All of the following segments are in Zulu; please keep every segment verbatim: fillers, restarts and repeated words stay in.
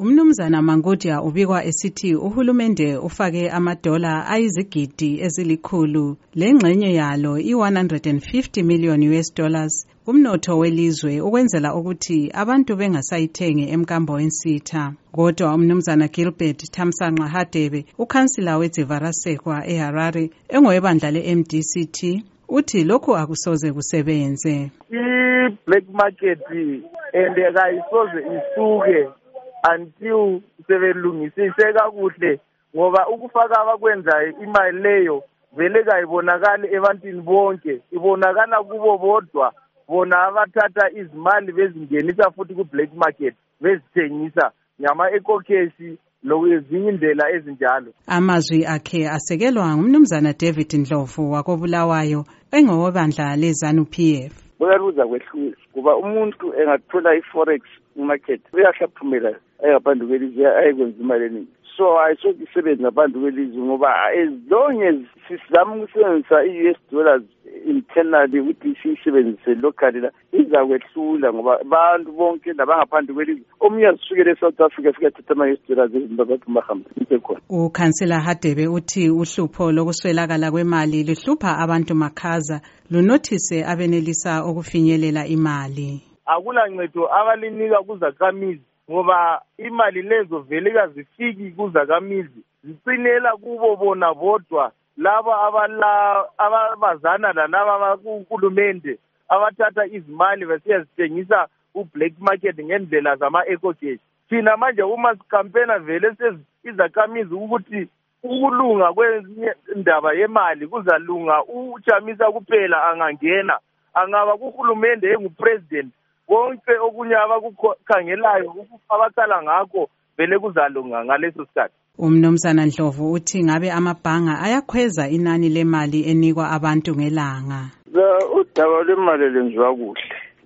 Umnumzana Mangudia ubikwa esithi uhulumende ufake amadola ayizigidi ezilikhulu lengxenye yalo i one hundred fifty million U S dollars kumnotho welizwe ukwenzela ukuthi abantu bengasayithengi emkambo wensitha. Kodwa umnumzana Gilbert Thamsanqa Hadebe, ukhansila weDivarasekwa eHarare engowebandla le-M D C T, uthi lokhu akusoze kusebenze. I-black market and kayisoze isuke until sebelungisise kakuhle ngoba ukufaka abakwenzayo imali leyo vele kayibonakali ebantwini bonke, ibonakala kubo bodwa bona abathatha izimali bezingenisa futhi ku-black market bezithengisa nyama ekokheshi lokwezinye indlela ezinjalo. Amazwi akhe asekelwa ngumnumzana David Ndlovu wakobulawayo engowebandla le-ZANU P F. Buyaruza kwehlula kuba umuntu engathola i-forex market uyahlaphumela ayaphandu kwelizwe ayekwenza imali eningi. So ayisoke isebenze ngabantu kwelizwe ngoba as long as sizama ukusebenzisa i-U S dollars internally ukuthi siyisebenzise locally la izakwehlula ngoba abantu bonke labangaphandu kwelizwe omunye asukele eSouth Africa fika thatha ama-U S dollars eZimbabwe bahamba khona. Ukhansela Hadebe uthi uhlupho lokuswelakala kwemali luhlupha abantu makhaza lunothise abenelisa ukufinyelela imali. Akula ncedo abalinika kuzakhamizi ngoba imali lezo vele kazifiki kuzakhamizi zicinela kubo bona bodwa laba abala abazana lalaba kuhulumende abathatha izimali besiyazithengisa u-black market ngendlela zama-eco-cash. Thina manje uma sikampena vele sezizakhamizi ukuthi ukulunga kwendaba yemali kuzalunga uJamisa kuphela angangena, angaba kuhulumende engupresident konke okunye abakukhangelayo abakhala ngakho vele kuzalunga ngaleso sikhathi. Umnumzana Ndlovu uthi ngabe amabhanga ayakhweza inani lemali enikwa abantu ngelanga. Udaba lwemali lenziwa kuhle.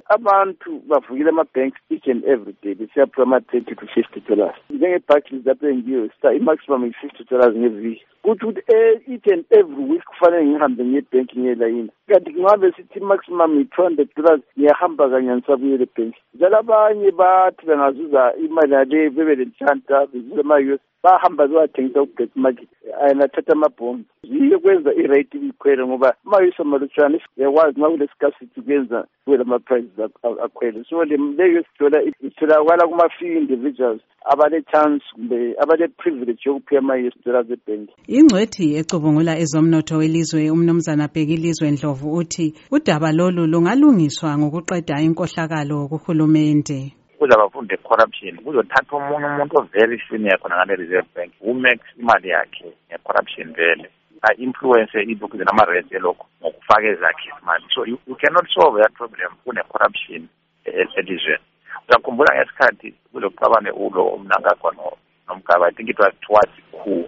Abantu bavukile ama-banks each and every day besiyaphiwa ama-thirty to fifty dollars. Njenge-Barclays lapho engiyo i-maximum yi-fifty dollars ngeviki. Kuthi ukuthi each and every week kufanele ngihambe ngebhenki ngelayini. Kanti kungabe sithi maximum yi-two hundred dollars ngiyahamba kanye ngisabuyele ebhenki. Njalo abanye bathi bengazuza imali yale bebe lenhlanhla bezuza ama-U S bahamba bewathengisa ku-black market ayinathatha amabhondi. Yiyo kwenza i-rate ikhwele ngoba uma-U S amalutshwane yakwazi nxa kule-scarcity kwenza kuwela ama-prices akhwele. So le-U S dollar itholakala kuma-few individuals abale-chance kumbe abale-privilege yokuphiwa ama-U S dollars ebhenki. Ingcwethi ecubungula ezomnotho welizwe umnumzana Bhekilizwe Ndlovu uthi udaba lolu lungalungiswa ngokuqeda inkohlakalo kuhulumende. Kuzabafunde corruption kuzothatha umuntu umuntu overi senior khona ngale Reserve Bank umax imali yakhe nge-corruption vele a-influence ilokhu nama-rent elokho ngokufaka ezakhe imali. So you, you cannot solve that problem kune-corruption elizweni. Uyakhumbula ngesikhathi kulokuxabane ulo umnanga khona nomgaba, I think it was towards coup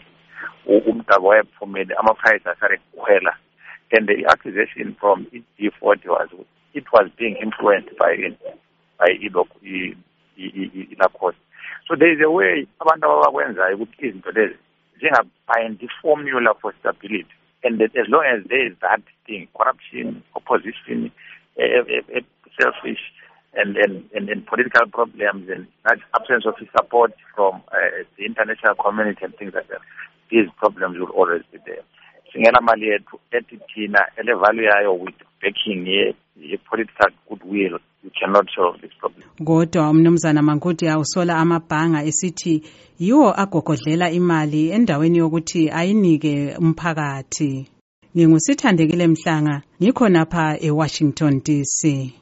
umgaba wayephumile ama-price asare kukhwela and the accusation from G forty was it was being influenced by by ilokhu ilakhosi. So there is a way abantu abakwenzayo ukuthi izinto lezi zingafind the formula for stability, and that as long as there is that thing, corruption, opposition, uh, uh, selfish and, and, and, and political problems and that absence of support from uh, the international community and things like that, these problems will always be there. Singela mali yethu ethi thina ele value yayo with backing ye, ye political goodwill, you cannot solve this problem. Kodwa umnumzana Mangudia usola amabhanga esithi yiwo agogodlela imali endaweni yokuthi ayinike umphakathi. Ngingusithandekile Mhlanga, ngikho napha eWashington D C.